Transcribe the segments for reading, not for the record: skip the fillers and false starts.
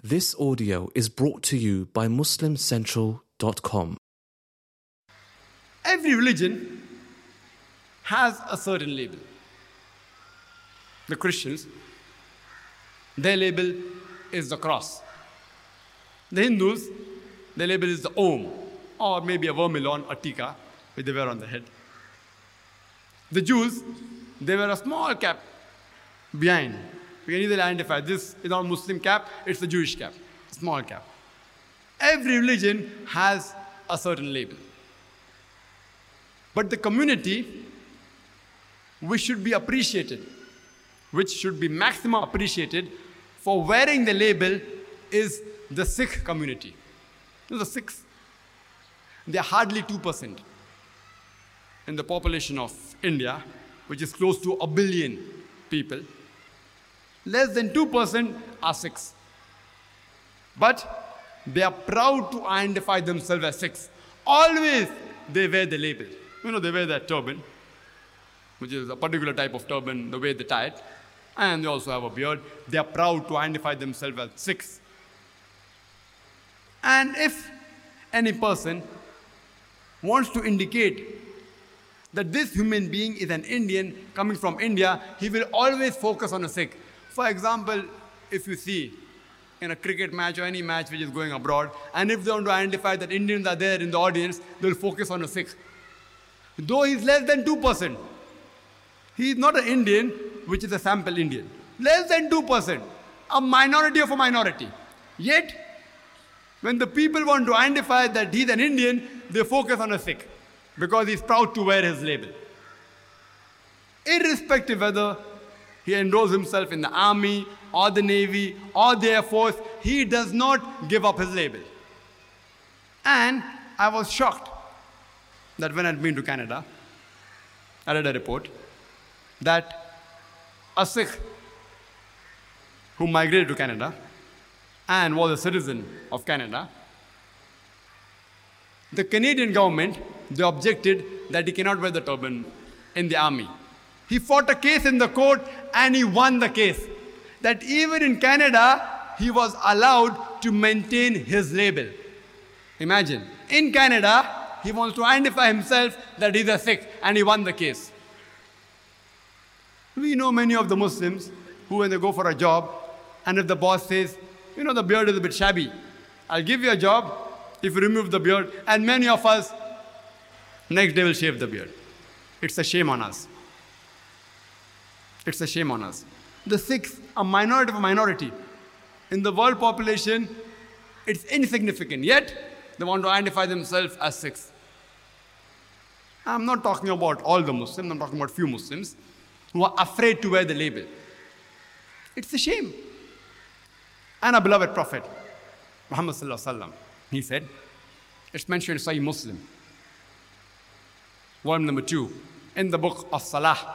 This audio is brought to you by MuslimCentral.com. Every religion has a certain label. The Christians, their label is the cross. The Hindus, their label is the Om, or maybe a vermilion or tika, which they wear on the head. The Jews, they wear a small cap behind. We can easily identify this is not a Muslim cap, it's a Jewish cap, small cap. Every religion has a certain label. But the community, which should be appreciated, which should be maximum appreciated for wearing the label, is the Sikh community. The Sikhs, they are hardly 2% in the population of India, which is close to 1 billion people. Less than 2% are Sikhs. But they are proud to identify themselves as Sikhs. Always they wear the label. They wear that turban, which is a particular type of turban, the way they tie it. And they also have a beard. They are proud to identify themselves as Sikhs. And if any person wants to indicate that this human being is an Indian coming from India, he will always focus on a Sikh. For example, if you see in a cricket match or any match which is going abroad, and if they want to identify that Indians are there in the audience, they will focus on a Sikh. Though he is less than 2%. He is not an Indian, which is a sample Indian. Less than 2%. A minority of a minority. Yet, when the people want to identify that he is an Indian, they focus on a Sikh. Because he is proud to wear his label. Irrespective whether he enrolls himself in the army, or the navy, or the air force, he does not give up his label. And I was shocked that when I'd been to Canada, I read a report that a Sikh who migrated to Canada and was a citizen of Canada, the Canadian government, they objected that he cannot wear the turban in the army. He fought a case in the court and he won the case. That even in Canada, he was allowed to maintain his label. Imagine, in Canada, he wants to identify himself that he's a Sikh and he won the case. We know many of the Muslims who, when they go for a job, and if the boss says, the beard is a bit shabby, I'll give you a job if you remove the beard, and many of us, next day will shave the beard. It's a shame on us. It's a shame on us. The Sikhs, a minority of a minority. In the world population, it's insignificant. Yet, they want to identify themselves as Sikhs. I'm not talking about all the Muslims. I'm talking about few Muslims who are afraid to wear the label. It's a shame. And our beloved Prophet, Muhammad Sallallahu Alaihi Wasallam, he said, it's mentioned in Sahih Muslim, volume number 2, in the book of Salah,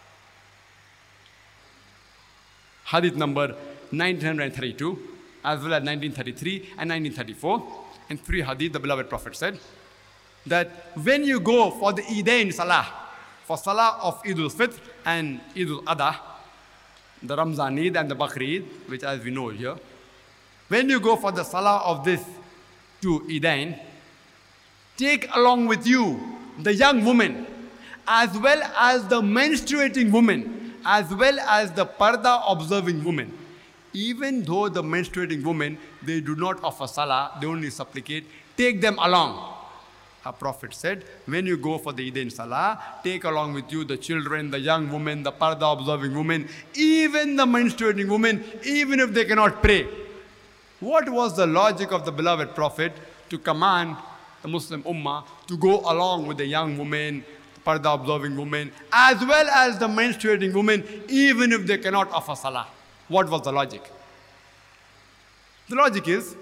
hadith number 1932, as well as 1933 and 1934. In 3 hadith, the beloved Prophet said that when you go for the Eidain Salah, for Salah of Eid al-Fitr and Eid al-Adha, the Ramzan Eid and the Bakr Eid, which as we know here, when you go for the Salah of this 2 Eidain, take along with you the young woman, as well as the menstruating woman, as well as the parda observing woman. Even though the menstruating women, they do not offer salah, they only supplicate, take them along. Our Prophet said, when you go for the Eidain Salah, take along with you the children, the young women, the parda observing women, even the menstruating women, even if they cannot pray. What was the logic of the beloved Prophet to command the Muslim Ummah to go along with the young women, parda observing women, as well as the menstruating women, even if they cannot offer salah? What was the logic? The logic is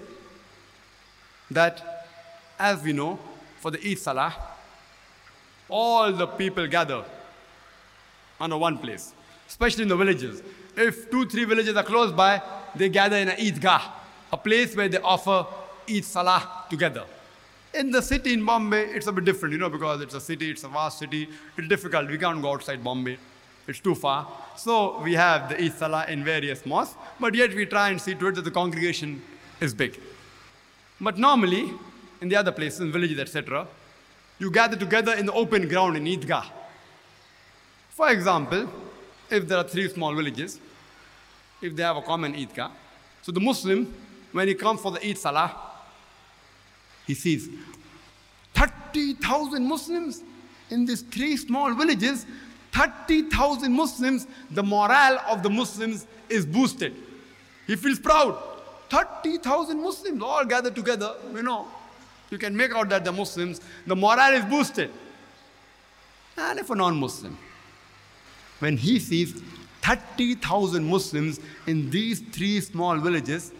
that, as we know, for the Eid Salah, all the people gather under one place, especially in the villages. If 2-3 villages are close by, they gather in an Eidgah, a place where they offer Eid Salah together. In the city in Bombay, it's a bit different, because it's a city, it's a vast city. It's difficult. We can't go outside Bombay. It's too far. So we have the Eid Salah in various mosques, but yet we try and see to it that the congregation is big. But normally, in the other places, in villages, etc., you gather together in the open ground in Eidgah. For example, if there are 3 small villages, if they have a common Eidgah, so the Muslim, when he comes for the Eid Salah, he sees 30,000 Muslims in these 3 small villages, 30,000 Muslims, the morale of the Muslims is boosted. He feels proud. 30,000 Muslims all gathered together, you can make out that the Muslims, the morale is boosted. And if a non-Muslim, when he sees 30,000 Muslims in these 3 small villages,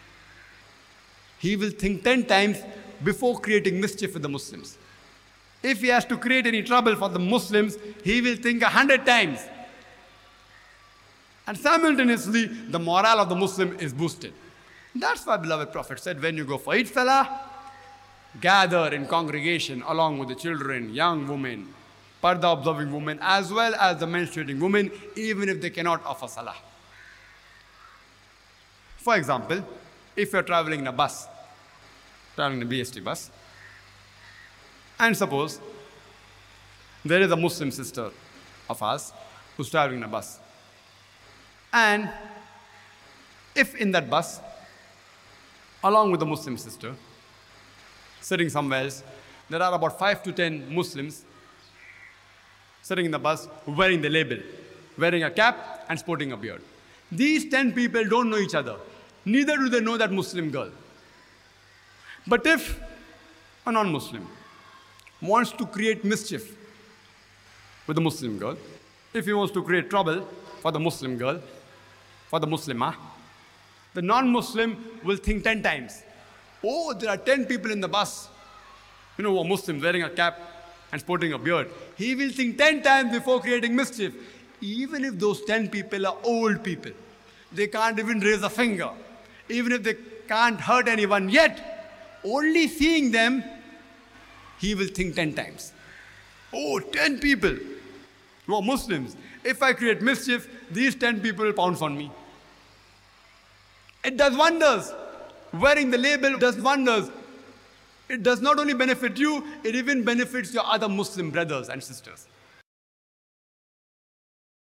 he will think 10 times before creating mischief with the Muslims. If he has to create any trouble for the Muslims, he will think 100 times. And simultaneously, the morale of the Muslim is boosted. That's why beloved Prophet said, when you go for Eid Salah, gather in congregation along with the children, young women, parda observing women, as well as the menstruating women, even if they cannot offer Salah. For example, if you're traveling in a bus, traveling in a BST bus, and suppose there is a Muslim sister of ours who's traveling in a bus. And if in that bus, along with the Muslim sister, sitting somewhere else, there are about 5 to 10 Muslims sitting in the bus wearing the label, wearing a cap and sporting a beard. These 10 people don't know each other. Neither do they know that Muslim girl. But if a non-Muslim wants to create mischief with the Muslim girl, if he wants to create trouble for the Muslim girl, for the Muslimah, the non-Muslim will think 10 times. Oh, there are 10 people in the bus, who are Muslims wearing a cap and sporting a beard. He will think 10 times before creating mischief. Even if those 10 people are old people, they can't even raise a finger. Even if they can't hurt anyone yet, only seeing them, he will think 10 times. Oh, 10 people who are Muslims. If I create mischief, these 10 people will pounce on me. It does wonders. Wearing the label does wonders. It does not only benefit you, it even benefits your other Muslim brothers and sisters.